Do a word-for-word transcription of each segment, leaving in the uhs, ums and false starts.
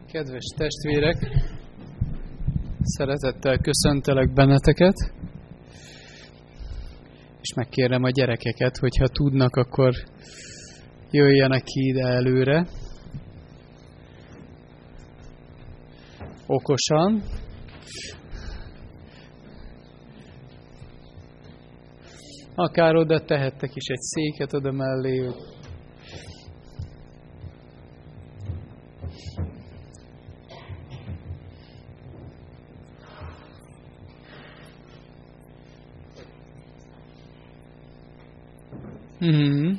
Kedves testvérek, szeretettel köszöntelek benneteket, és megkérem a gyerekeket, hogyha tudnak, akkor jöjjenek ki ide előre. Okosan. Akár oda tehettek is egy széket oda mellé. Mm-hmm.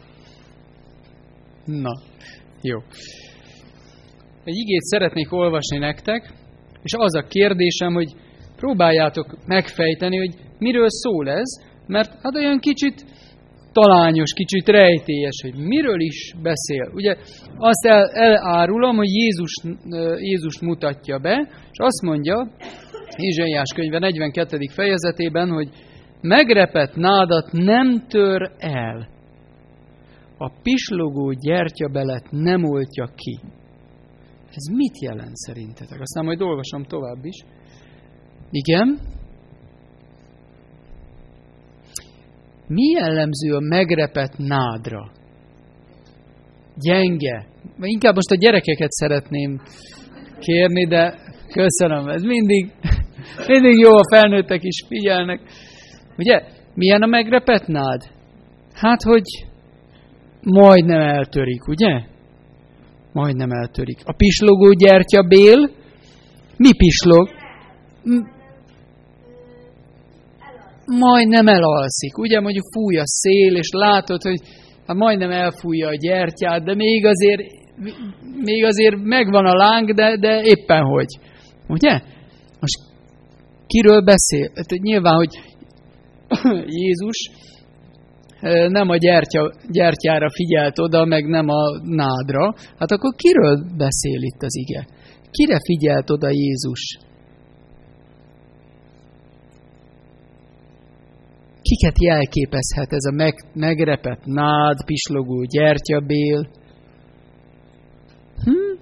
Na, jó. Egy igét szeretnék olvasni nektek, és az a kérdésem, hogy próbáljátok megfejteni, hogy miről szól ez, mert hát olyan kicsit talányos, kicsit rejtélyes, hogy miről is beszél. Ugye azt el, elárulom, hogy Jézus, Jézus mutatja be, és azt mondja, Ézsaiás könyve negyvenkettedik fejezetében, hogy megrepett nádat nem tör el, a pislogó gyertyabelet nem oltja ki. Ez mit jelent szerintetek? Aztán majd olvasom tovább is. Igen. Mi jellemző a megrepett nádra? Gyenge. Inkább most a gyerekeket szeretném kérni, de köszönöm, ez mindig, mindig jó, a felnőttek is figyelnek. Ugye, milyen a megrepett nád? Hát, hogy majdnem eltörik, ugye? Majdnem eltörik. A pislogó gyertyabél, mi pislog? Majdnem elalszik, ugye? Mondjuk fúj a szél, és látod, hogy hát majdnem elfújja a gyertyát, de még azért, még azért megvan a láng, de, de éppen hogy. Ugye? Most kiről beszél? Hát nyilván, hogy Jézus nem a gyertya, gyertyára figyelt oda, meg nem a nádra. Hát akkor kiről beszél itt az ige? Kire figyelt oda Jézus? Kiket jelképezhet ez a meg, megrepett nád, pislogó gyertyabél? Hm?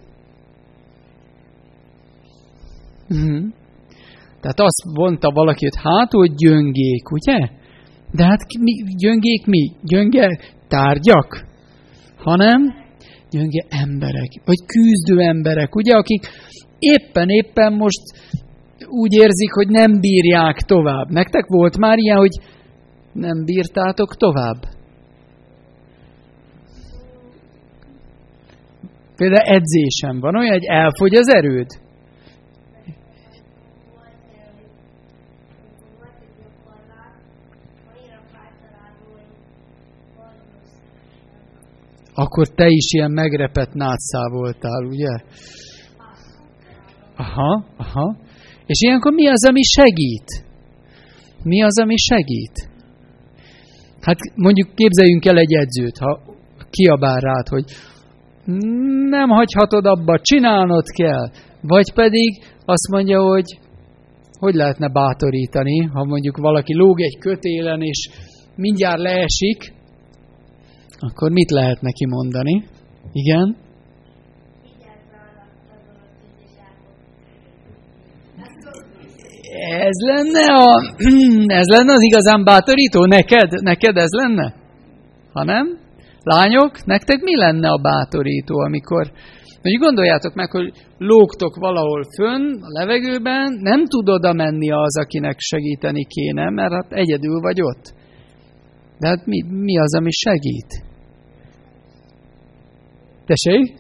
Hm. Tehát azt mondta valaki, hogy hát, hogy gyöngék, ugye? De hát mi, gyöngék mi? Gyönge tárgyak? Hanem gyönge emberek, vagy küzdő emberek, ugye? Akik éppen-éppen most úgy érzik, hogy nem bírják tovább. Nektek volt már ilyen, hogy nem bírtátok tovább? Például edzésem van olyan, hogy elfogy az erőd. Akkor te is ilyen megrepett nádszá voltál, ugye? Aha, aha. És ilyenkor mi az, ami segít? Mi az, ami segít? Hát mondjuk képzeljünk el egy edzőt, ha kiabál rád, hogy nem hagyhatod abba, csinálnod kell. Vagy pedig azt mondja, hogy hogy lehetne bátorítani, ha mondjuk valaki lóg egy kötélen, és mindjárt leesik, akkor mit lehet neki mondani? Igen? Ez lenne, a, ez lenne az igazán bátorító? Neked? Neked ez lenne? Ha nem? Lányok, nektek mi lenne a bátorító, amikor... Mondjuk gondoljátok meg, hogy lógtok valahol fönn, a levegőben, nem tud oda menni az, akinek segíteni kéne, mert hát egyedül vagy ott. De hát mi, mi az, ami segít? Tessék?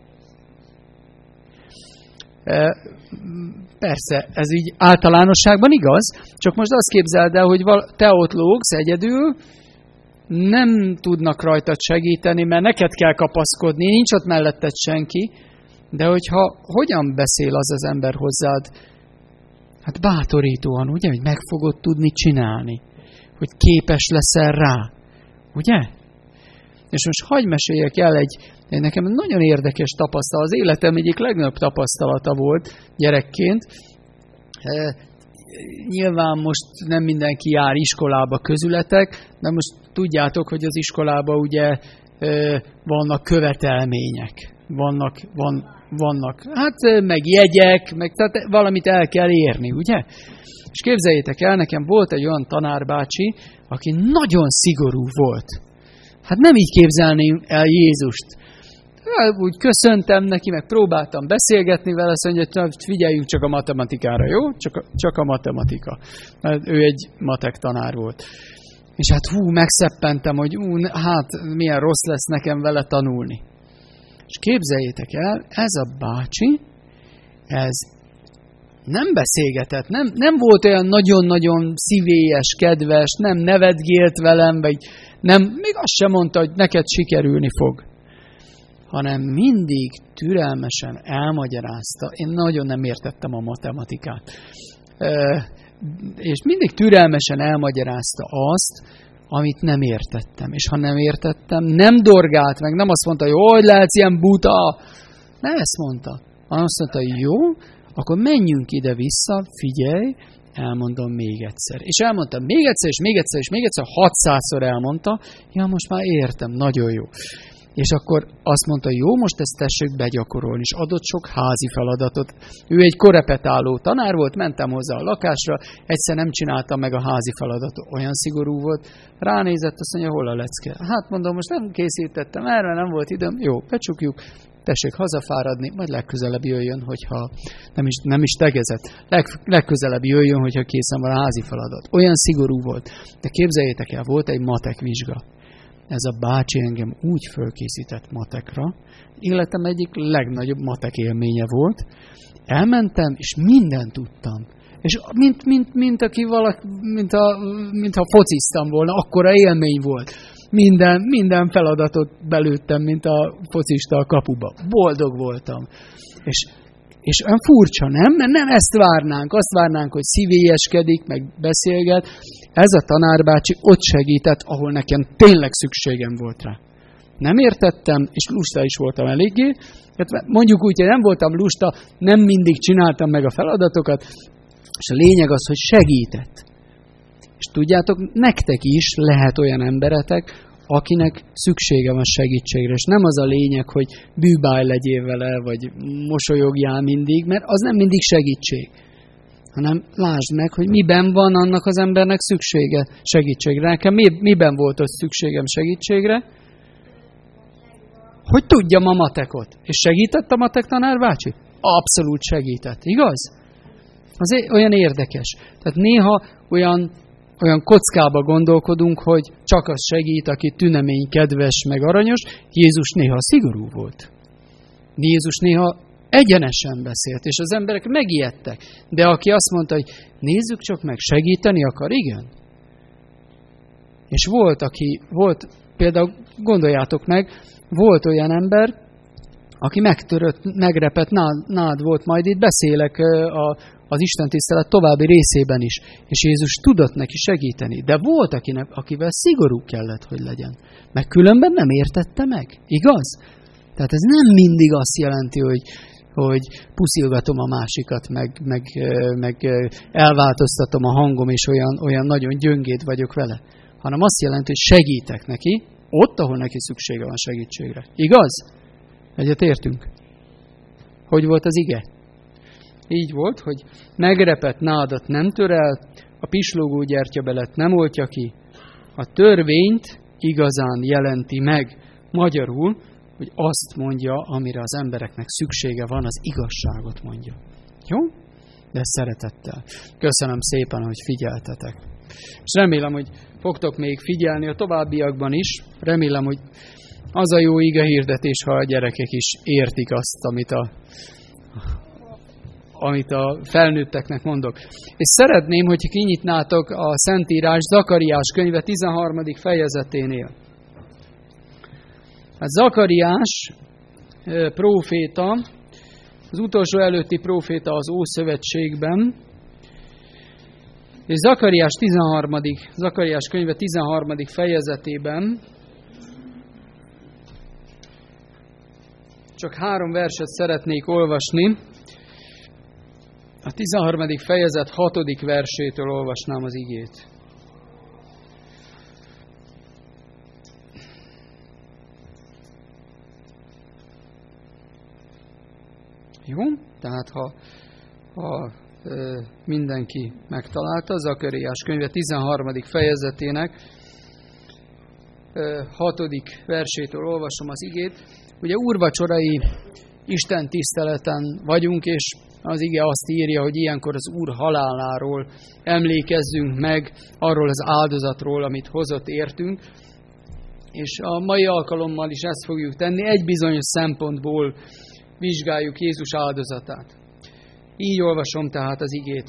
Persze, ez így általánosságban igaz, csak most azt képzeld el, hogy te ott lógsz egyedül, nem tudnak rajtad segíteni, mert neked kell kapaszkodni, nincs ott melletted senki, de hogyha hogyan beszél az az ember hozzád? Hát bátorítóan, ugye, hogy meg fogod tudni csinálni, hogy képes leszel rá, ugye? És most hagyj meséljek el egy, egy nekem nagyon érdekes tapasztalat, az életem egyik legnagyobb tapasztalata volt gyerekként. E, nyilván most nem mindenki jár iskolába közületek, de most tudjátok, hogy az iskolában ugye e, vannak követelmények, vannak, van vannak, hát meg jegyek, meg tehát valamit el kell érni, ugye? És képzeljétek el, nekem volt egy olyan tanárbácsi, aki nagyon szigorú volt. Hát nem így képzelném el Jézust. Úgy köszöntem neki, meg próbáltam beszélgetni vele, azt mondja, hogy figyeljünk csak a matematikára, jó? Csak a, csak a matematika. Mert ő egy matek tanár volt. És hát hú, megszeppentem, hogy hú, hát milyen rossz lesz nekem vele tanulni. És képzeljétek el, ez a bácsi, ez nem beszélgetett, nem, nem volt olyan nagyon-nagyon szívélyes, kedves, nem nevetgélt velem, vagy nem, még azt sem mondta, hogy neked sikerülni fog. Hanem mindig türelmesen elmagyarázta. Én nagyon nem értettem a matematikát. És mindig türelmesen elmagyarázta azt, amit nem értettem. És ha nem értettem, nem dorgált meg, nem azt mondta, hogy hogy lehetsz ilyen buta. Nem ezt mondta. Hanem azt mondta, jó, akkor menjünk ide-vissza, figyelj, elmondom még egyszer. És elmondtam még egyszer, és még egyszer, és még egyszer, hatszázszor elmondta, ja, most már értem, nagyon jó. És akkor azt mondta, jó, most ezt tessék begyakorolni, és adott sok házi feladatot. Ő egy korepetáló tanár volt, mentem hozzá a lakásra, egyszer nem csináltam meg a házi feladatot, olyan szigorú volt. Ránézett, azt mondja, hol a lecke? Hát mondom, most nem készítettem erre, nem volt időm, jó, becsukjuk, tessék hazafáradni, majd legközelebb jöjjön, hogyha nem is, nem is tegezett. Leg, legközelebb jöjjön, hogyha készen van a házi feladat. Olyan szigorú volt. De képzeljétek el, volt egy matek vizsga. Ez a bácsi engem úgy fölkészített matekra, életem egyik legnagyobb matek élménye volt. Elmentem, és mindent tudtam. És mint, mint, mint, aki valaki, mint, a, mint ha fociztam volna, akkora élmény volt. Minden, minden feladatot belőttem, mint a focista a kapuba. Boldog voltam. És, és olyan furcsa, nem? Mert nem ezt várnánk. Azt várnánk, hogy szívélyeskedik, meg beszélget. Ez a tanárbácsi ott segített, ahol nekem tényleg szükségem volt rá. Nem értettem, és lusta is voltam eléggé. Mondjuk úgy, hogy nem voltam lusta, nem mindig csináltam meg a feladatokat, és a lényeg az, hogy segített. És tudjátok, nektek is lehet olyan emberetek, akinek szüksége van segítségre. És nem az a lényeg, hogy bűbáj legyél vele, vagy mosolyogjál mindig, mert az nem mindig segítség. Hanem lásd meg, hogy miben van annak az embernek szüksége segítségre. Nekem mi, miben volt ott szükségem segítségre? Hogy tudjam a matekot. És segített a matek tanár bácsi? Abszolút segített. Igaz? Az olyan érdekes. Tehát néha olyan, olyan kockába gondolkodunk, hogy csak az segít, aki tünemény, kedves, meg aranyos. Jézus néha szigorú volt. Jézus néha egyenesen beszélt, és az emberek megijedtek. De aki azt mondta, hogy nézzük csak meg, segíteni akar, igen. És volt, aki, volt, például gondoljátok meg, volt olyan ember, aki megtörött, megrepett nád, nád volt, majd itt beszélek a, az istentisztelet további részében is, és Jézus tudott neki segíteni. De volt, akinek, akivel szigorú kellett, hogy legyen. Meg különben nem értette meg. Igaz? Tehát ez nem mindig azt jelenti, hogy, hogy puszilgatom a másikat, meg, meg, meg elváltoztatom a hangom, és olyan, olyan nagyon gyöngéd vagyok vele. Hanem azt jelenti, hogy segítek neki, ott, ahol neki szüksége van segítségre. Igaz? Egyet értünk? Hogy volt az ige? Így volt, hogy megrepett nádat nem tör el, a pislogó gyertyabelet nem oltja ki, a törvényt igazán jelenti meg. Magyarul, hogy azt mondja, amire az embereknek szüksége van, az igazságot mondja. Jó? De szeretettel. Köszönöm szépen, hogy figyeltetek. És remélem, hogy fogtok még figyelni a továbbiakban is. Remélem, hogy az a jó ige hirdetés, ha a gyerekek is értik azt, amit a, amit a felnőtteknek mondok. És szeretném, hogy kinyitnátok a Szentírás Zakariás könyve tizenharmadik fejezeténél. Hát Zakariás próféta, az utolsó előtti próféta az Ószövetségben, és Zakariás tizenharmadik Zakariás könyve tizenharmadik fejezetében csak három verset szeretnék olvasni. A tizenharmadik fejezet hatodik versétől olvasnám az igét. Jó? Tehát ha, ha ö, mindenki megtalálta, Zakariás könyve tizenharmadik fejezetének ö, hatodik versétől olvasom az igét. Ugye úrvacsorai Isten tiszteleten vagyunk, és az ige azt írja, hogy ilyenkor az Úr haláláról emlékezzünk meg, arról az áldozatról, amit hozott értünk. És a mai alkalommal is ezt fogjuk tenni, egy bizonyos szempontból vizsgáljuk Jézus áldozatát. Így olvasom tehát az igét.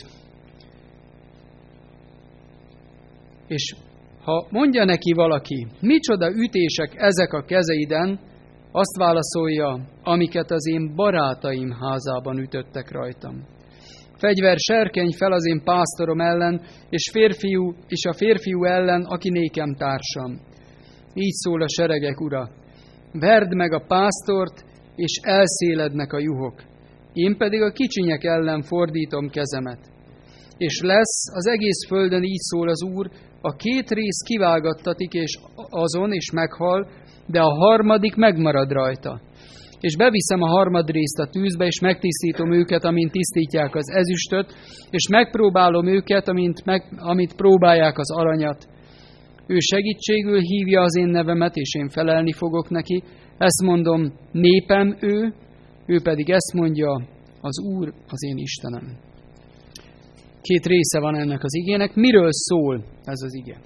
És ha mondja neki valaki, micsoda ütések ezek a kezeiden, azt válaszolja, amiket az én barátaim házában ütöttek rajtam. Fegyver serkeny fel az én pásztorom ellen, és, férfiú, és a férfiú ellen, aki nékem társam. Így szól a seregek ura. Verd meg a pásztort, és elszélednek a juhok. Én pedig a kicsinyek ellen fordítom kezemet. És lesz az egész földön, így szól az Úr, a két rész kivágattatik és azon, és meghal, de a harmadik megmarad rajta. És beviszem a harmadrészt a tűzbe, és megtisztítom őket, amint tisztítják az ezüstöt, és megpróbálom őket, amint, meg, amint próbálják az aranyat. Ő segítségül hívja az én nevemet, és én felelni fogok neki. Ezt mondom, népem ő, ő pedig ezt mondja, az Úr az én Istenem. Két része van ennek az igének. Miről szól ez az ige?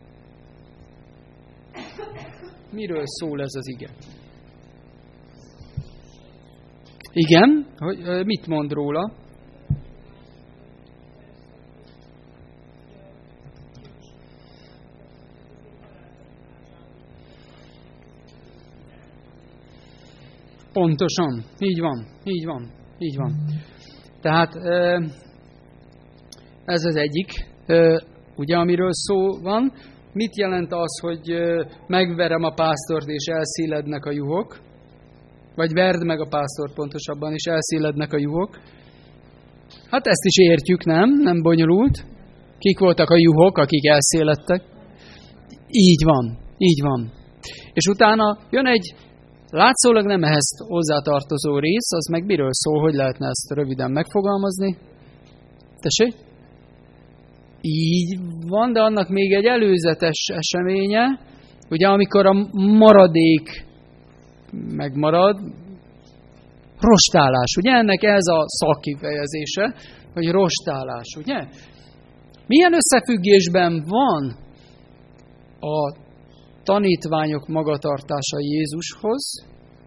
Miről szól ez az ige? Igen, hogy mit mond róla? Pontosan, így van, így van, így van. Tehát ez az egyik, ugye, amiről szó van. Mit jelent az, hogy megverem a pásztort és elszélednek a juhok? Vagy verd meg a pásztort pontosabban, és elszélednek a juhok? Hát ezt is értjük, nem? Nem bonyolult. Kik voltak a juhok, akik elszéledtek? Így van, így van. És utána jön egy látszólag nem ehhez hozzátartozó rész, az meg miről szól, hogy lehetne ezt röviden megfogalmazni? Tessék? Így van, de annak még egy előzetes eseménye, ugye amikor a maradék megmarad, rostálás, ugye ennek ez a szakkifejezése, hogy rostálás, ugye? Milyen összefüggésben van a tanítványok magatartása Jézushoz,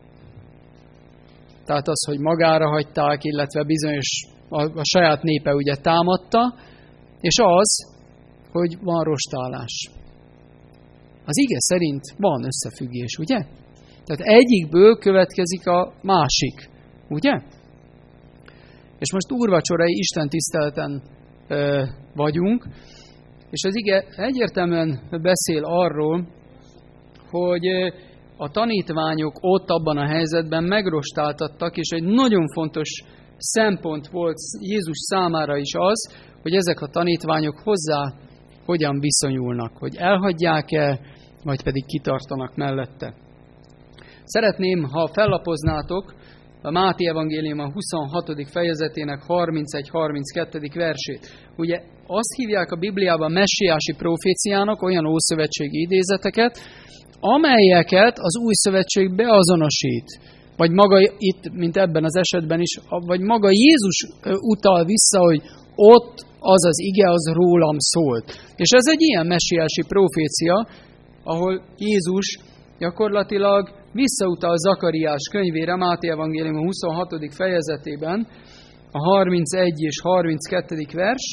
tehát az, hogy magára hagyták, illetve bizonyos a, a saját népe ugye támadta, és az, hogy van rostálás. Az ige szerint van összefüggés, ugye? Tehát egyikből következik a másik, ugye? És most úrvacsorai Isten tiszteleten ö, vagyunk, és az ige egyértelműen beszél arról, hogy a tanítványok ott abban a helyzetben megrostáltattak, és egy nagyon fontos szempont volt Jézus számára is az, hogy ezek a tanítványok hozzá hogyan viszonyulnak, hogy elhagyják-e, vagy pedig kitartanak mellette. Szeretném, ha fellapoznátok a Máté evangélium a huszonhatodik fejezetének harmincegy-harminckettő versét. Ugye azt hívják a Bibliában messiási proféciának, olyan ószövetségi idézeteket, amelyeket az új szövetség beazonosít. Vagy maga itt, mint ebben az esetben is, vagy maga Jézus utal vissza, hogy ott az az ige, az rólam szólt. És ez egy ilyen messiási profécia, ahol Jézus gyakorlatilag visszautal Zakariás könyvére, Máté evangélium a huszonhatodik fejezetében, a harmincegy és harminckettő vers,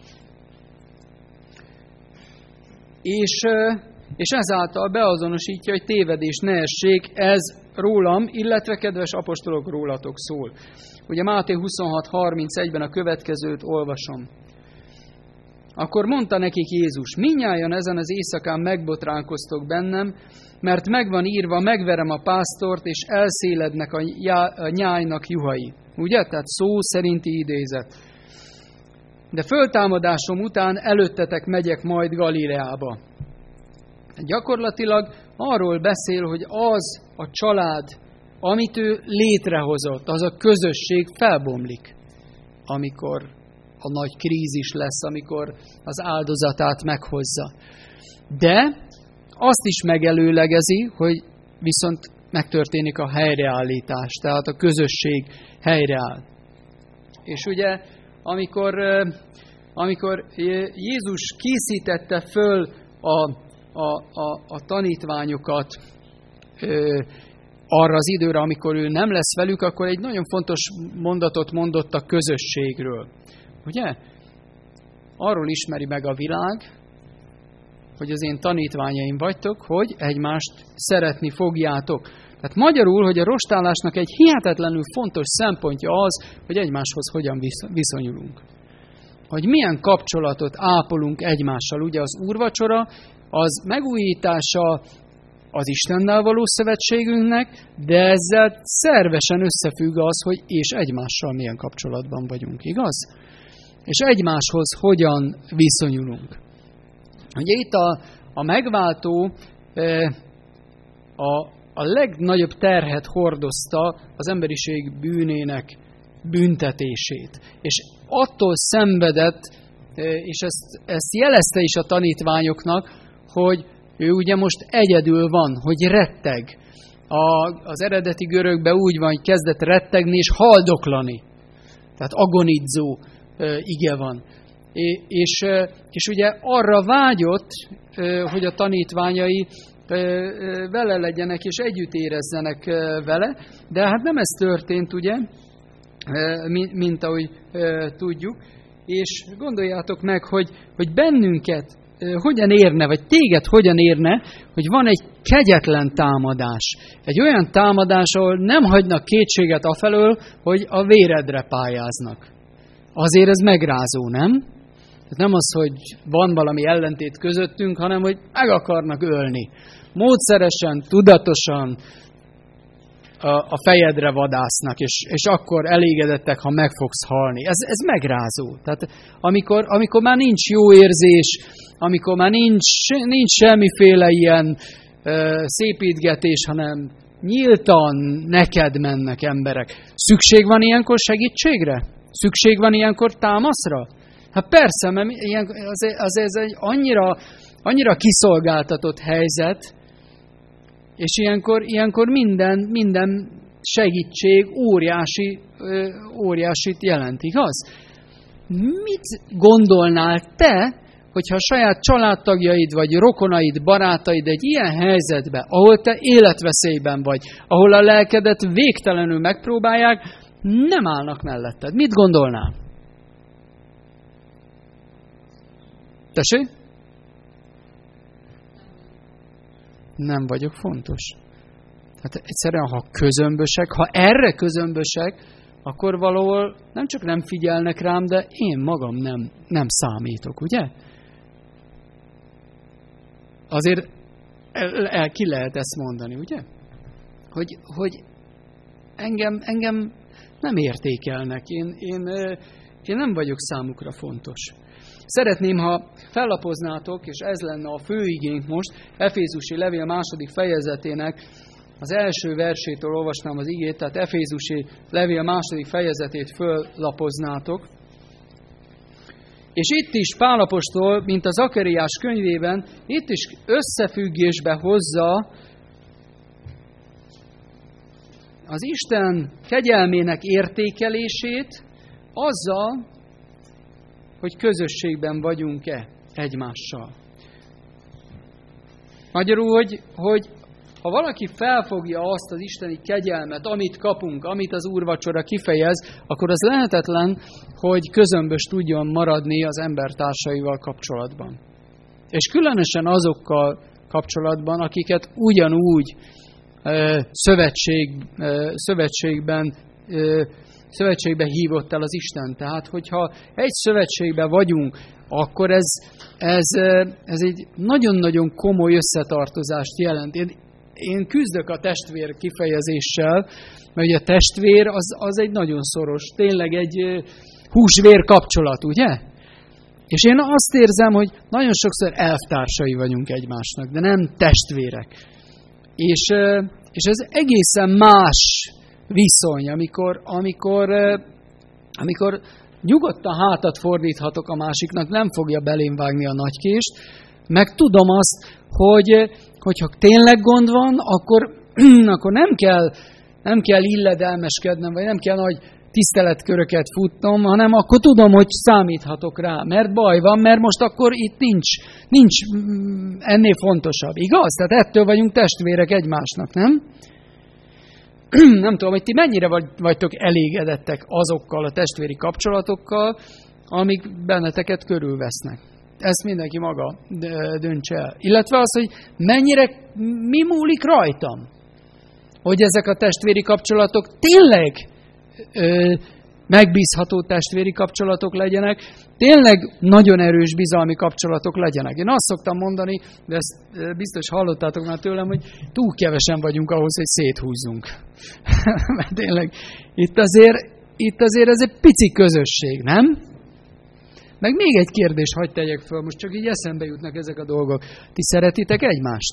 és, és ezáltal beazonosítja, hogy tévedés ne essék, ez rólam, illetve kedves apostolok, rólatok szól. Ugye Máté huszonhat harmincegyben a következőt olvasom. Akkor mondta nekik Jézus, mindnyájan ezen az éjszakán megbotránkoztok bennem, mert megvan írva, megverem a pásztort, és elszélednek a nyájnak juhai. Ugye? Tehát szó szerinti idézet. De föltámadásom után előttetek megyek majd Galileába. Gyakorlatilag arról beszél, hogy az a család amit ő létrehozott, az a közösség felbomlik, amikor a nagy krízis lesz, amikor az áldozatát meghozza. De azt is megelőlegezi, hogy viszont megtörténik a helyreállítás, tehát a közösség helyreáll. És ugye, amikor, amikor Jézus készítette föl a, a, a, a tanítványokat arra az időre, amikor ő nem lesz velük, akkor egy nagyon fontos mondatot mondott a közösségről. Ugye? Arról ismeri meg a világ, hogy az én tanítványaim vagytok, hogy egymást szeretni fogjátok. Tehát magyarul, hogy a rostálásnak egy hihetetlenül fontos szempontja az, hogy egymáshoz hogyan viszonyulunk. Hogy milyen kapcsolatot ápolunk egymással. Ugye az úrvacsora az megújítása az Istennel való szövetségünknek, de ezzel szervesen összefügg az, hogy és egymással milyen kapcsolatban vagyunk, igaz? És egymáshoz hogyan viszonyulunk. Ugye itt a, a megváltó a, a legnagyobb terhet hordozta az emberiség bűnének büntetését. És attól szenvedett, és ezt, ezt jelezte is a tanítványoknak, hogy ő ugye most egyedül van, hogy retteg. A, az eredeti görögben úgy van, hogy kezdett rettegni és haldoklani. Tehát agonizzó e, ige van. É, és, e, és ugye arra vágyott, e, hogy a tanítványai e, e, vele legyenek és együtt érezzenek e, vele, de hát nem ez történt, ugye, e, mint, mint ahogy e, tudjuk. És gondoljátok meg, hogy, hogy bennünket hogyan érne, vagy téged hogyan érne, hogy van egy kegyetlen támadás. Egy olyan támadás, ahol nem hagynak kétséget afelől, hogy a véredre pályáznak. Azért ez megrázó, nem? Nem az, hogy van valami ellentét közöttünk, hanem hogy meg akarnak ölni. Módszeresen, tudatosan a fejedre vadásznak, és, és akkor elégedettek, ha meg fogsz halni. Ez, ez megrázó. Tehát amikor, amikor már nincs jó érzés, amikor már nincs, nincs semmiféle ilyen ö, szépítgetés, hanem nyíltan neked mennek emberek. Szükség van ilyenkor segítségre? Szükség van ilyenkor támaszra? Hát persze, mert ilyen, az, az ez egy annyira, annyira kiszolgáltatott helyzet, és ilyenkor, ilyenkor minden, minden segítség óriási, óriásit jelent, igaz? Mit gondolnál te, hogyha a saját családtagjaid, vagy rokonaid, barátaid egy ilyen helyzetben, ahol te életveszélyben vagy, ahol a lelkedet végtelenül megpróbálják, nem állnak melletted. Mit gondolnál? Tessék? Nem vagyok fontos. Hát egyszerűen, ha közömbösek, ha erre közömbösek, akkor valahol nem csak nem figyelnek rám, de én magam nem, nem számítok, ugye? Azért el, el, ki lehet ezt mondani, ugye? Hogy, hogy engem, engem nem értékelnek, én, én, én nem vagyok számukra fontos. Szeretném, ha fellapoznátok, és ez lenne a főigénk most, Efézusi levél második fejezetének az első versétől olvasnám az igét, tehát Efézusi levél második fejezetét föllapoznátok. És itt is Pál apostol, mint a Zakariás könyvében, itt is összefüggésbe hozza az Isten kegyelmének értékelését azzal, hogy közösségben vagyunk-e egymással. Magyarul, hogy, hogy ha valaki felfogja azt az isteni kegyelmet, amit kapunk, amit az úrvacsora kifejez, akkor az lehetetlen, hogy közömbös tudjon maradni az embertársaival kapcsolatban. És különösen azokkal kapcsolatban, akiket ugyanúgy ö, szövetség, ö, szövetségben ö, szövetségbe hívott el az Isten. Tehát, hogyha egy szövetségben vagyunk, akkor ez, ez, ez egy nagyon-nagyon komoly összetartozást jelent. Én, én küzdök a testvér kifejezéssel, mert ugye a testvér az, az egy nagyon szoros, tényleg egy húsvér kapcsolat, ugye? És én azt érzem, hogy nagyon sokszor elvtársai vagyunk egymásnak, de nem testvérek. És, És ez egészen más viszony, amikor, amikor, amikor nyugodtan hátat fordíthatok a másiknak, nem fogja belém vágni a nagykést, meg tudom azt, hogy hogyha tényleg gond van, akkor, akkor nem kell, nem kell illedelmeskednem, vagy nem kell nagy tiszteletköröket futnom, hanem akkor tudom, hogy számíthatok rá, mert baj van, mert most akkor itt nincs, nincs ennél fontosabb. Igaz? Tehát ettől vagyunk testvérek egymásnak, nem? Nem tudom, hogy ti mennyire vagytok elégedettek azokkal a testvéri kapcsolatokkal, amik benneteket körülvesznek. Ezt mindenki maga döntse el. Illetve az, hogy mennyire, mi múlik rajtam, hogy ezek a testvéri kapcsolatok tényleg ö, megbízható testvéri kapcsolatok legyenek, tényleg nagyon erős bizalmi kapcsolatok legyenek. Én azt szoktam mondani, de ezt biztos hallottátok már tőlem, hogy túl kevesen vagyunk ahhoz, hogy széthúzzunk. Mert tényleg itt azért, itt azért ez egy pici közösség, nem? Meg még egy kérdést hadd tegyek föl, most csak így eszembe jutnak ezek a dolgok. Ti szeretitek egymást?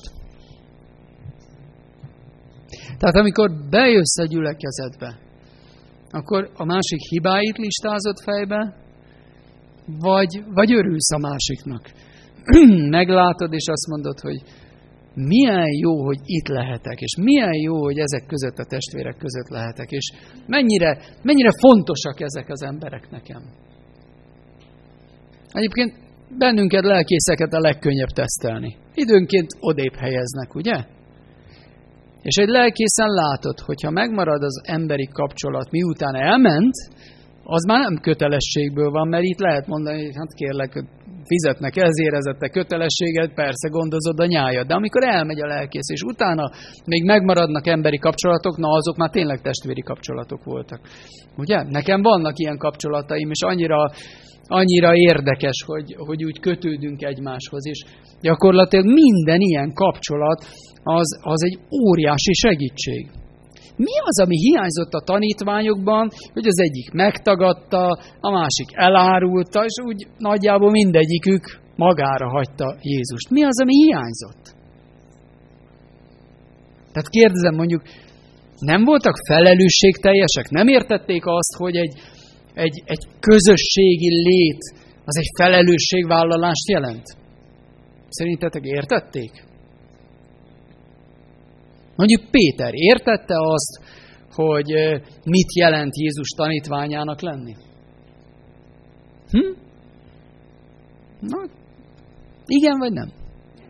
Tehát amikor bejössz a gyülekezetbe, akkor a másik hibáit listázott fejbe, vagy, vagy örülsz a másiknak. Meglátod, és azt mondod, hogy milyen jó, hogy itt lehetek, és milyen jó, hogy ezek között a testvérek között lehetek, és mennyire, mennyire fontosak ezek az emberek nekem. Egyébként bennünket, lelkészeket a legkönnyebb tesztelni. Időnként odébb helyeznek, ugye? És egy lelkészen látod, hogyha megmarad az emberi kapcsolat, miután elment, az már nem kötelességből van, mert itt lehet mondani, hogy hát kérlek, fizetnek ezért, ezért te kötelességet, persze gondozod a nyájad. De amikor elmegy a lelkész, és utána még megmaradnak emberi kapcsolatok, na azok már tényleg testvéri kapcsolatok voltak. Ugye? Nekem vannak ilyen kapcsolataim, és annyira, annyira érdekes, hogy, hogy úgy kötődünk egymáshoz. És gyakorlatilag minden ilyen kapcsolat az, az egy óriási segítség. Mi az, ami hiányzott a tanítványokban, hogy az egyik megtagadta, a másik elárulta, és úgy nagyjából mindegyikük magára hagyta Jézust. Mi az, ami hiányzott? Tehát kérdezem, mondjuk, nem voltak felelősségteljesek? Nem értették azt, hogy egy, egy, egy közösségi lét az egy felelősségvállalást jelent? Szerintetek értették? Mondjuk Péter értette azt, hogy mit jelent Jézus tanítványának lenni? Hm? Na, igen vagy nem?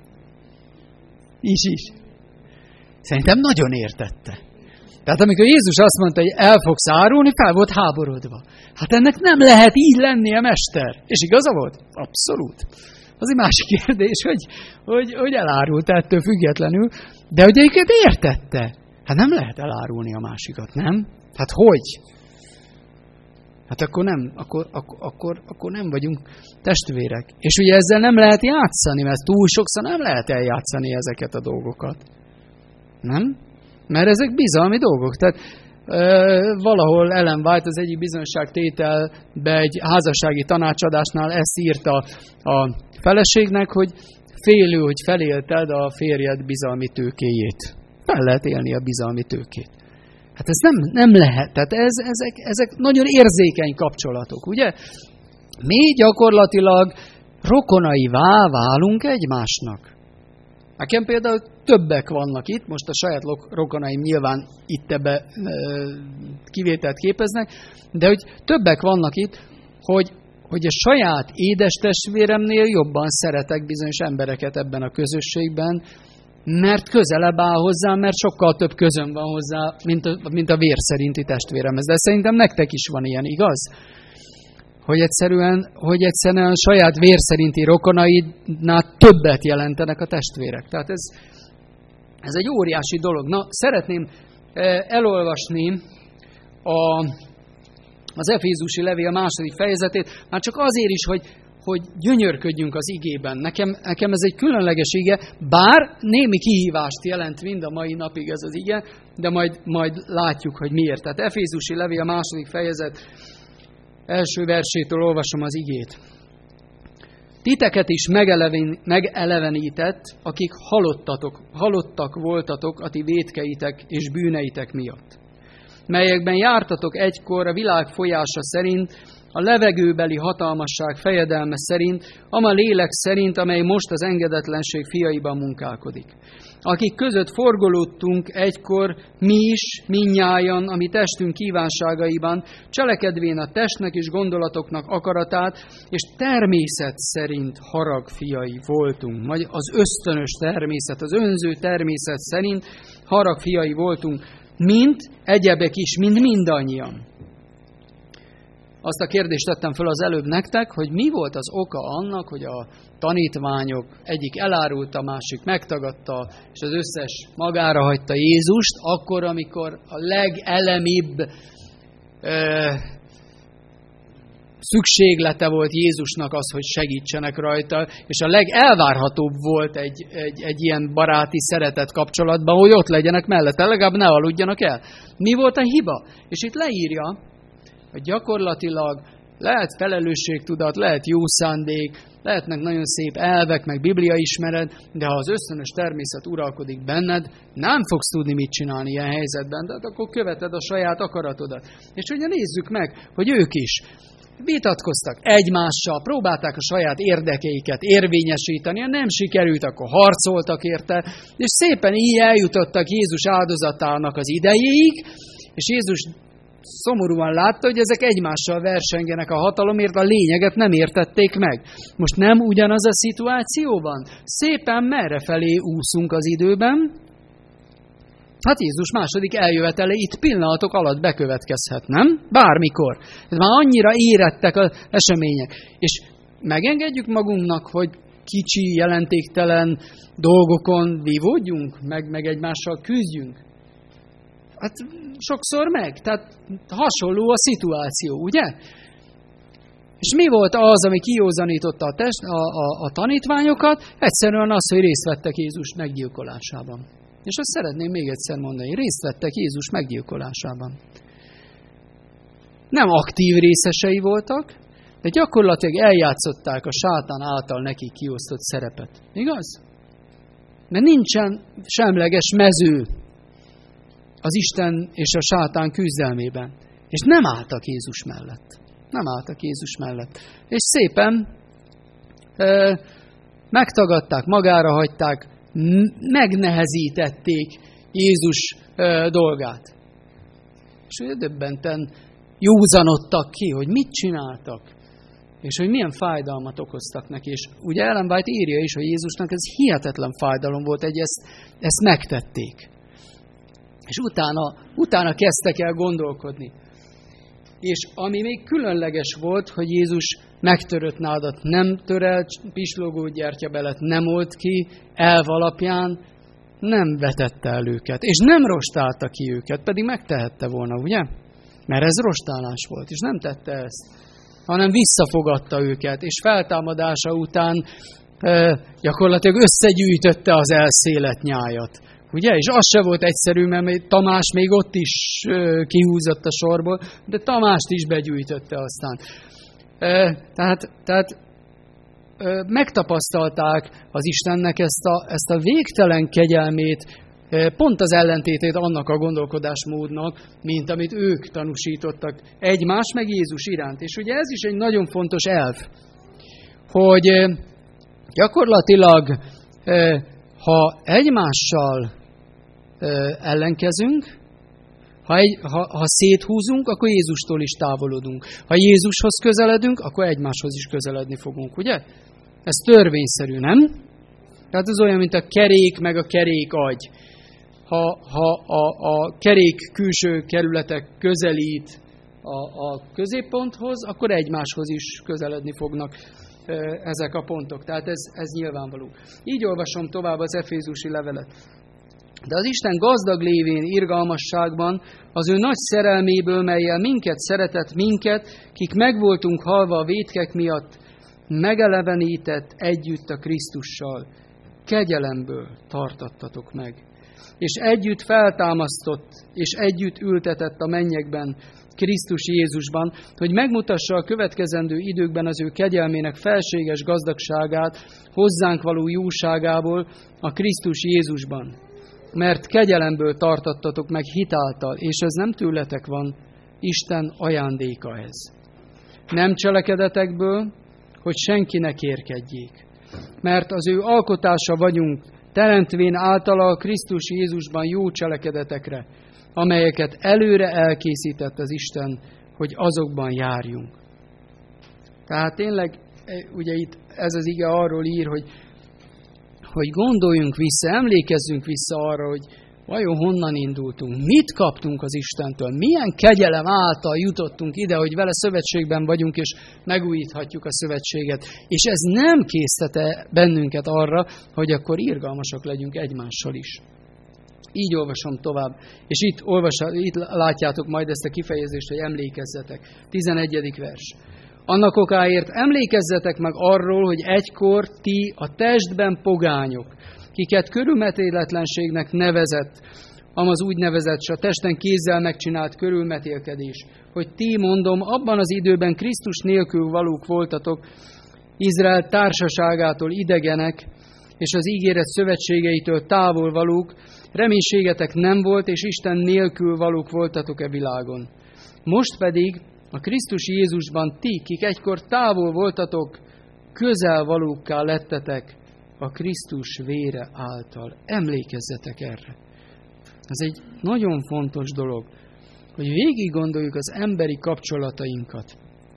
Is is. Szerintem nagyon értette. Tehát amikor Jézus azt mondta, hogy el fogsz árulni, fel volt háborodva. Hát ennek nem lehet így lennie, mester. És igaza volt? Abszolút. Az egy másik kérdés, hogy, hogy, hogy elárult ettől függetlenül, de hogy egyébként értette. Hát nem lehet elárulni a másikat, nem? Hát hogy? Hát akkor nem, akkor, akkor, akkor, akkor nem vagyunk testvérek. És ugye ezzel nem lehet játszani, mert túl sokszor nem lehet eljátszani ezeket a dolgokat. Nem? Mert ezek bizalmi dolgok. Tehát e, valahol Ellen White az egyik bizonyságtételbe egy házassági tanácsadásnál ezt írta a feleségnek, hogy félő, hogy felélted a férjed bizalmi tőkéjét. Fel lehet élni a bizalmi tőkét. Hát ez nem, nem lehet. Tehát ez, ezek, ezek nagyon érzékeny kapcsolatok, ugye? Mi gyakorlatilag rokonaivá válunk egymásnak. Nekem például többek vannak itt, most a saját rokonaim nyilván itt ebbe kivételt képeznek, de hogy többek vannak itt, hogy, hogy a saját édestestvéremnél jobban szeretek bizonyos embereket ebben a közösségben, mert közelebb áll hozzám, mert sokkal több közöm van hozzá, mint a, mint a vér szerinti testvéremhez. De szerintem nektek is van ilyen, igaz? Hogy egyszerűen, hogy egyszerűen a saját vér szerinti rokonaidnál többet jelentenek a testvérek. Tehát ez, ez egy óriási dolog. Na, szeretném elolvasni a, az Efézusi levél második fejezetét, már csak azért is, hogy, hogy gyönyörködjünk az igében. Nekem, nekem ez egy különleges ige, bár némi kihívást jelent mind a mai napig ez az ige, de majd, majd látjuk, hogy miért. Tehát Efézusi levél második fejezet első versétől olvasom az igét. Titeket is megeleven, megelevenített, akik halottatok, halottak voltatok a ti vétkeitek és bűneitek miatt, melyekben jártatok egykor a világ folyása szerint, a levegőbeli hatalmasság fejedelme szerint, ama lélek szerint, amely most az engedetlenség fiaiban munkálkodik. Akik között forgolódtunk egykor mi is, mindnyájan, a mi testünk kívánságaiban, cselekedvén a testnek és gondolatoknak akaratát, és természet szerint harag fiai voltunk. Vagy az ösztönös természet, az önző természet szerint harag fiai voltunk, mint egyebek is, mint mindannyian. Azt a kérdést tettem fel az előbb nektek, hogy mi volt az oka annak, hogy a tanítványok egyik elárult, a másik megtagadta, és az összes magára hagyta Jézust, akkor, amikor a legelemibb ö, szükséglete volt Jézusnak az, hogy segítsenek rajta, és a legelvárhatóbb volt egy, egy, egy ilyen baráti szeretet kapcsolatban, hogy ott legyenek mellette, legalább ne aludjanak el. Mi volt a hiba? És itt leírja, hogy gyakorlatilag lehet felelősségtudat, lehet jó szándék, lehetnek nagyon szép elvek, meg bibliaismeret, de ha az ösztönös természet uralkodik benned, nem fogsz tudni mit csinálni ilyen helyzetben, de akkor követed a saját akaratodat. És ugye nézzük meg, hogy ők is vitatkoztak egymással, próbálták a saját érdekeiket érvényesíteni, ha nem sikerült, akkor harcoltak érte, és szépen így eljutottak Jézus áldozatának az idejéig, és Jézus szomorúan látta, hogy ezek egymással versengenek a hatalomért, a lényeget nem értették meg. Most nem ugyanaz a szituáció van? Szépen merrefelé úszunk az időben? Hát Jézus második eljövetele itt pillanatok alatt bekövetkezhet, nem? Bármikor. Ez már annyira érettek az események. És megengedjük magunknak, hogy kicsi, jelentéktelen dolgokon vívódjunk, meg, meg egymással küzdjünk? Hát sokszor meg. Tehát hasonló a szituáció, ugye? És mi volt az, ami kijózanította a, test, a, a, a tanítványokat? Egyszerűen az, hogy részt vettek Jézus meggyilkolásában. És azt szeretném még egyszer mondani, részt vettek Jézus meggyilkolásában. Nem aktív részesei voltak, de gyakorlatilag eljátszották a sátán által nekik kiosztott szerepet. Igaz? Mert nincsen semleges mező az Isten és a sátán küzdelmében. És nem álltak Jézus mellett. Nem álltak Jézus mellett. És szépen ö, megtagadták, magára hagyták, megnehezítették Jézus ö, dolgát. És ugye döbbenten józanodtak ki, hogy mit csináltak, és hogy milyen fájdalmat okoztak neki. És ugye Ellen White írja is, hogy Jézusnak ez hihetetlen fájdalom volt, hogy ezt, ezt megtették. És utána, utána kezdtek el gondolkodni. És ami még különleges volt, hogy Jézus megtörött nádat, nem törelt, pislogó gyertyabelet nem olt ki, elv alapján nem vetette el őket. És nem rostálta ki őket, pedig megtehette volna, ugye? Mert ez rostálás volt, és nem tette ezt, hanem visszafogadta őket, és feltámadása után e, gyakorlatilag összegyűjtötte az elszélet nyájat. Ugye? És az se volt egyszerű, mert Tamás még ott is e, kihúzott a sorból, de Tamást is begyűjtötte aztán. E, tehát tehát e, megtapasztalták az Istennek ezt a, ezt a végtelen kegyelmét, e, pont az ellentétét annak a gondolkodásmódnak, mint amit ők tanúsítottak egymás meg Jézus iránt. És ugye ez is egy nagyon fontos elv, hogy e, gyakorlatilag e, ha egymással ö, ellenkezünk, ha, egy, ha, ha széthúzunk, akkor Jézustól is távolodunk. Ha Jézushoz közeledünk, akkor egymáshoz is közeledni fogunk, ugye? Ez törvényszerű, nem? Tehát ez olyan, mint a kerék meg a kerék agy. Ha, ha a, a kerék külső kerületek közelít a, a középponthoz, akkor egymáshoz is közeledni fognak ezek a pontok. Tehát ez, ez nyilvánvaló. Így olvasom tovább az efézusi levelet. De az Isten gazdag lévén irgalmasságban, az ő nagy szerelméből, mellyel minket szeretett, minket, kik megvoltunk halva a vétkek miatt, megelevenített együtt a Krisztussal, kegyelemből tartattatok meg. És együtt feltámasztott, és együtt ültetett a mennyekben, Krisztus Jézusban, hogy megmutassa a következendő időkben az ő kegyelmének felséges gazdagságát, hozzánk való jóságából a Krisztus Jézusban. Mert kegyelemből tartattatok meg hitáltal, és ez nem tőletek van, Isten ajándéka ez. Nem cselekedetekből, hogy senki ne kérkedjék. Mert az ő alkotása vagyunk, teremtvén általa a Krisztus Jézusban jó cselekedetekre, amelyeket előre elkészített az Isten, hogy azokban járjunk. Tehát tényleg, ugye itt ez az ige arról ír, hogy, hogy gondoljunk vissza, emlékezzünk vissza arra, hogy vajon honnan indultunk, mit kaptunk az Istentől, milyen kegyelem által jutottunk ide, hogy vele szövetségben vagyunk, és megújíthatjuk a szövetséget. És ez nem késztete bennünket arra, hogy akkor irgalmasak legyünk egymással is. Így olvasom tovább. És itt, olvas, itt látjátok majd ezt a kifejezést, hogy emlékezzetek. tizenegyedik vers. Annak okáért emlékezzetek meg arról, hogy egykor ti a testben pogányok, kiket körülmetéletlenségnek nevezett, amaz úgy nevezett, s a testen kézzel megcsinált körülmetélkedés, hogy ti, mondom, abban az időben Krisztus nélkül valók voltatok, Izrael társaságától idegenek, és az ígéret szövetségeitől távol valók, reménységetek nem volt, és Isten nélkül valók voltatok e világon. Most pedig a Krisztus Jézusban ti, kik egykor távol voltatok, közel valókká lettetek a Krisztus vére által. Emlékezzetek erre. Ez egy nagyon fontos dolog, hogy végig gondoljuk az emberi kapcsolatainkat.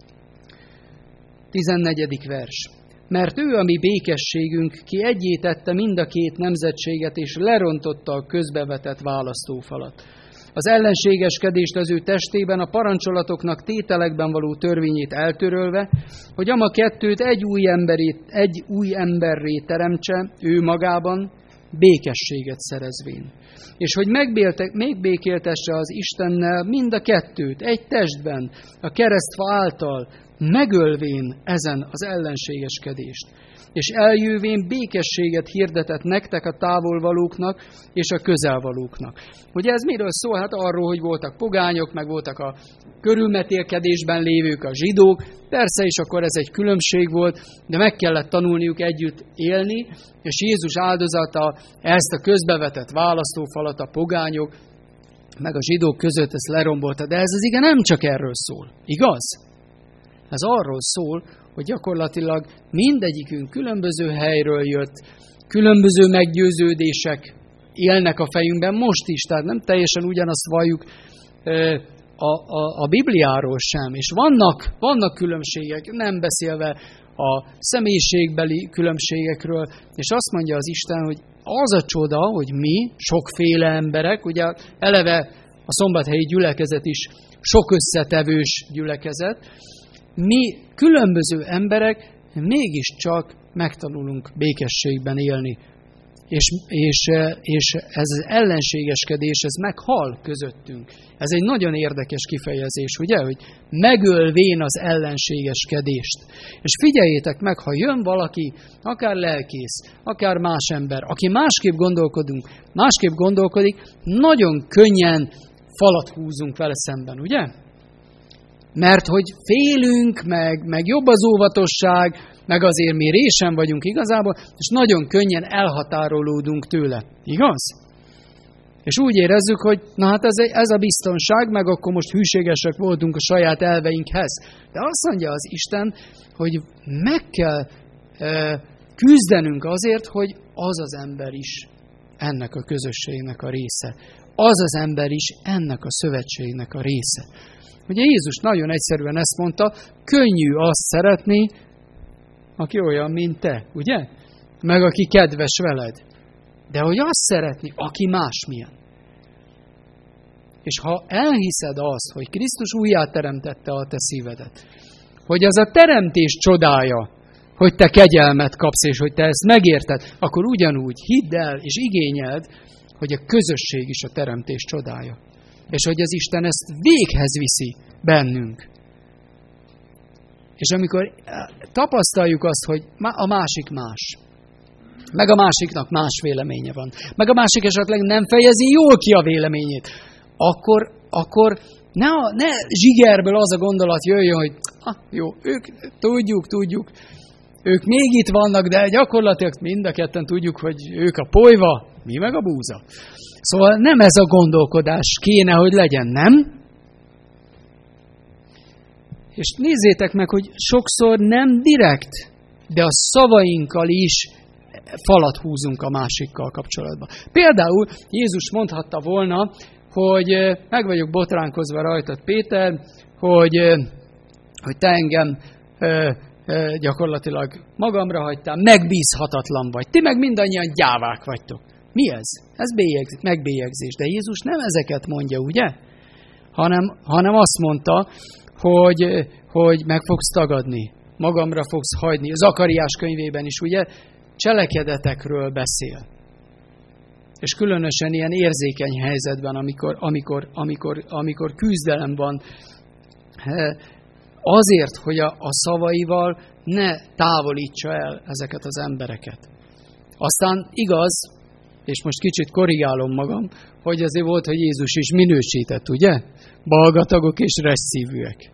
tizennegyedik vers. Mert ő a mi békességünk, ki egyé tette mind a két nemzetséget, és lerontotta a közbevetett választófalat. Az ellenségeskedést az ő testében, a parancsolatoknak tételekben való törvényét eltörölve, hogy ama kettőt egy új, emberét, egy új emberré teremtse ő magában, békességet szerezvén. És hogy megbékéltesse az Istennel mind a kettőt egy testben, a keresztfa által, megölvén ezen az ellenségeskedést. És eljövén békességet hirdetett nektek a távolvalóknak és a közelvalóknak. Ugye ez miről szól? Hát arról, hogy voltak pogányok, meg voltak a körülmetélkedésben lévők, a zsidók. Persze is akkor ez egy különbség volt, de meg kellett tanulniuk együtt élni, és Jézus áldozata ezt a közbevetett választófalat a pogányok, meg a zsidók között ezt lerombolta. De ez az ige nem csak erről szól, igaz? Ez arról szól, hogy gyakorlatilag mindegyikünk különböző helyről jött, különböző meggyőződések élnek a fejünkben most is, tehát nem teljesen ugyanazt valljuk a, a, a Bibliáról sem. És vannak, vannak különbségek, nem beszélve a személyiségbeli különbségekről, és azt mondja az Isten, hogy az a csoda, hogy mi, sokféle emberek, ugye eleve a szombathelyi gyülekezet is sok összetevős gyülekezet, mi különböző emberek mégiscsak megtanulunk békességben élni. És, és, és ez az ellenségeskedés, ez meghal közöttünk. Ez egy nagyon érdekes kifejezés, ugye, hogy megölvén az ellenségeskedést. És figyeljétek meg, ha jön valaki, akár lelkész, akár más ember, aki másképp gondolkodunk, másképp gondolkodik, nagyon könnyen falat húzunk vele szemben, ugye? Mert hogy félünk, meg, meg jobb az óvatosság, meg azért mi résen vagyunk igazából, és nagyon könnyen elhatárolódunk tőle. Igaz? És úgy érezzük, hogy na hát ez, ez a biztonság, meg akkor most hűségesek voltunk a saját elveinkhez. De azt mondja az Isten, hogy meg kell e, küzdenünk azért, hogy az az ember is ennek a közösségnek a része. Az az ember is ennek a szövetségnek a része. Ugye Jézus nagyon egyszerűen ezt mondta, könnyű azt szeretni, aki olyan, mint te, ugye? Meg aki kedves veled. De hogy azt szeretni, aki másmilyen. És ha elhiszed azt, hogy Krisztus újjáteremtette a te szívedet, hogy az a teremtés csodája, hogy te kegyelmet kapsz, és hogy te ezt megérted, akkor ugyanúgy hidd el és igényeld, hogy a közösség is a teremtés csodája. És hogy az Isten ezt véghez viszi bennünk. És amikor tapasztaljuk azt, hogy a másik más, meg a másiknak más véleménye van, meg a másik esetleg nem fejezi jól ki a véleményét, akkor, akkor ne, ne zsigerből az a gondolat jöjjön, hogy ah, jó, ők tudjuk, tudjuk, ők még itt vannak, de gyakorlatilag mind a ketten tudjuk, hogy ők a polyva, mi meg a búza. Szóval nem ez a gondolkodás kéne, hogy legyen, nem? És nézzétek meg, hogy sokszor nem direkt, de a szavainkkal is falat húzunk a másikkal kapcsolatban. Például Jézus mondhatta volna, hogy meg vagyok botránkozva rajtad, Péter, hogy, hogy te engem gyakorlatilag magamra hagytál, megbízhatatlan vagy. Ti meg mindannyian gyávák vagytok. Mi ez? Ez bélyegzés, megbélyegzés. De Jézus nem ezeket mondja, ugye? Hanem, hanem azt mondta, hogy, hogy meg fogsz tagadni, magamra fogsz hagyni. Zakariás könyvében is, ugye, cselekedetekről beszél. És különösen ilyen érzékeny helyzetben, amikor, amikor, amikor, amikor küzdelem van, azért, hogy a, a szavaival ne távolítsa el ezeket az embereket. Aztán igaz, és most kicsit korrigálom magam, hogy azért volt, hogy Jézus is minősített, ugye? Balgatagok és resszívűek.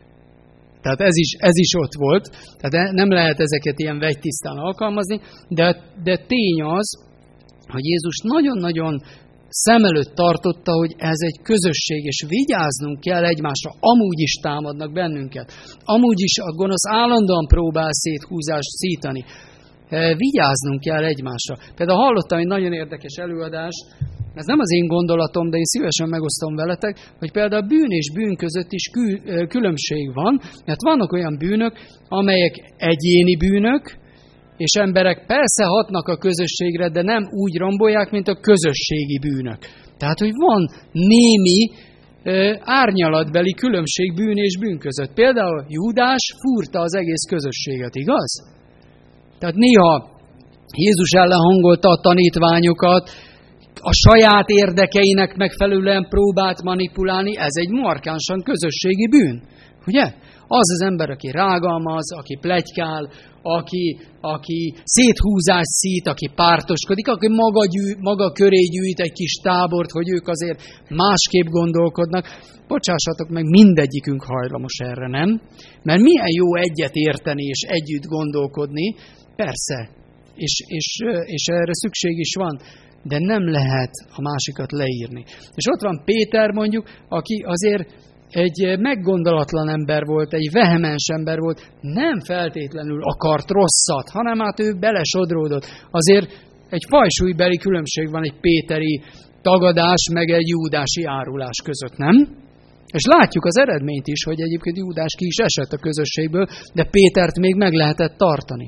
Tehát ez is, ez is ott volt. Tehát nem lehet ezeket ilyen vegytisztán alkalmazni, de, de tény az, hogy Jézus nagyon-nagyon szem előtt tartotta, hogy ez egy közösség, és vigyáznunk kell egymásra. Amúgy is támadnak bennünket. Amúgy is a gonosz állandóan próbál széthúzást szítani. Vigyáznunk kell egymásra. Például hallottam egy nagyon érdekes előadást, ez nem az én gondolatom, de én szívesen megosztom veletek, hogy például a bűn és bűn között is kül- különbség van, mert vannak olyan bűnök, amelyek egyéni bűnök, és emberek persze hatnak a közösségre, de nem úgy rombolják, mint a közösségi bűnök. Tehát, hogy van némi ö, árnyalatbeli különbség bűn és bűn között. Például Júdás fúrta az egész közösséget, igaz? Tehát néha Jézus ellen hangolta a tanítványokat, a saját érdekeinek megfelelően próbált manipulálni, ez egy markánsan közösségi bűn, ugye? Az az ember, aki rágalmaz, aki pletykál, aki, aki széthúzás szít, aki pártoskodik, aki maga, gyű, maga köré gyűjt egy kis tábort, hogy ők azért másképp gondolkodnak. Bocsássatok meg, mindegyikünk hajlamos erre, nem? Mert milyen jó egyet érteni és együtt gondolkodni, persze, és, és, és erre szükség is van, de nem lehet a másikat leírni. És ott van Péter mondjuk, aki azért egy meggondolatlan ember volt, egy vehemens ember volt, nem feltétlenül akart rosszat, hanem hát ő belesodródott. Azért egy fajsúlybeli különbség van egy péteri tagadás, meg egy júdási árulás között, nem? És látjuk az eredményt is, hogy egyébként Júdás ki is esett a közösségből, de Pétert még meg lehetett tartani.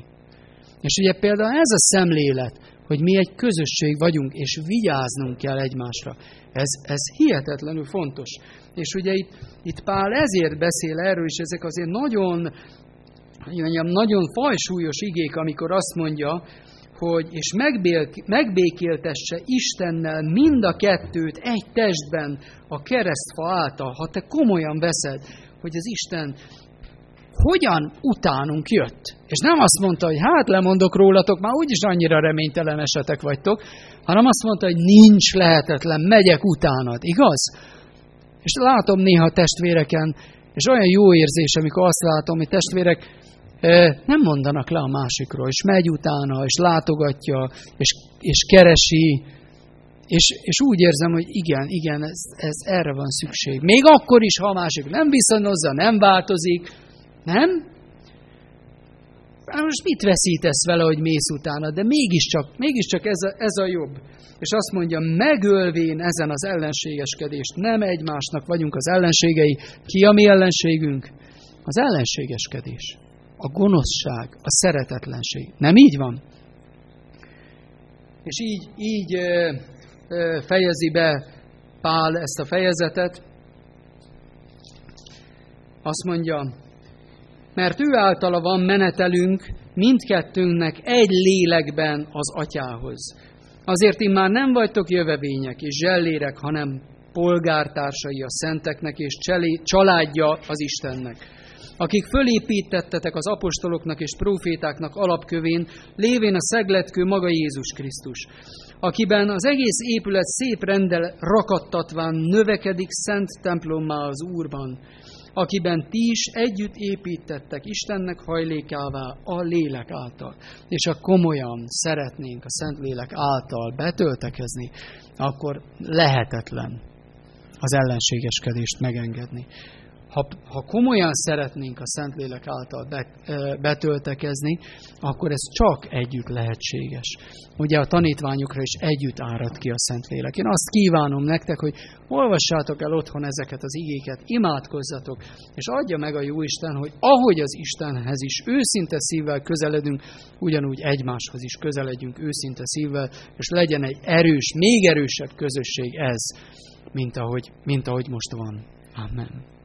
És ugye például ez a szemlélet, hogy mi egy közösség vagyunk, és vigyáznunk kell egymásra. Ez, ez hihetetlenül fontos. És ugye itt, itt Pál ezért beszél erről, és ezek azért nagyon, mondjam, nagyon fajsúlyos igék, amikor azt mondja, hogy és megbél, megbékéltesse Istennel mind a kettőt egy testben a keresztfa által, ha te komolyan veszed, hogy az Isten hogyan utánunk jött. És nem azt mondta, hogy hát lemondok rólatok, már úgyis annyira reménytelen esetek vagytok, hanem azt mondta, hogy nincs lehetetlen, megyek utánad, igaz? És látom néha testvéreken, és olyan jó érzés, amikor azt látom, hogy testvérek nem mondanak le a másikról, és megy utána, és látogatja, és, és keresi, és, és úgy érzem, hogy igen, igen, ez, ez erre van szükség. Még akkor is, ha a másik nem viszonozza, nem változik, nem? Most mit veszítesz vele, hogy mész utána? De mégiscsak, mégiscsak ez a, ez a jobb. És azt mondja, megölvén ezen az ellenségeskedést, nem egymásnak vagyunk az ellenségei. Ki a mi ellenségünk? Az ellenségeskedés, a gonoszság, a szeretetlenség. Nem így van? És így, így ö, ö, fejezi be Pál ezt a fejezetet. Azt mondja, mert ő általa van menetelünk mindkettőnknek egy lélekben az Atyához. Azért immár nem vagytok jövevények és zsellérek, hanem polgártársai a szenteknek és családja az Istennek, akik fölépítettetek az apostoloknak és prófétáknak alapkövén, lévén a szegletkő maga Jézus Krisztus. akiben az egész épület szép rendel rakattatván növekedik szent templommá az Úrban, akiben ti is együtt építettek Istennek hajlékává a lélek által. És ha komolyan szeretnénk a Szentlélek által betöltekezni, akkor lehetetlen az ellenségeskedést megengedni. Ha, ha komolyan szeretnénk a Szentlélek által betöltekezni, akkor ez csak együtt lehetséges. Ugye a tanítványokra is együtt árad ki a Szentlélek. Én azt kívánom nektek, hogy olvassátok el otthon ezeket az igéket, imádkozzatok, és adja meg a Jóisten, hogy ahogy az Istenhez is őszinte szívvel közeledünk, ugyanúgy egymáshoz is közeledjünk őszinte szívvel, és legyen egy erős, még erősebb közösség ez, mint ahogy, mint ahogy most van. Amen.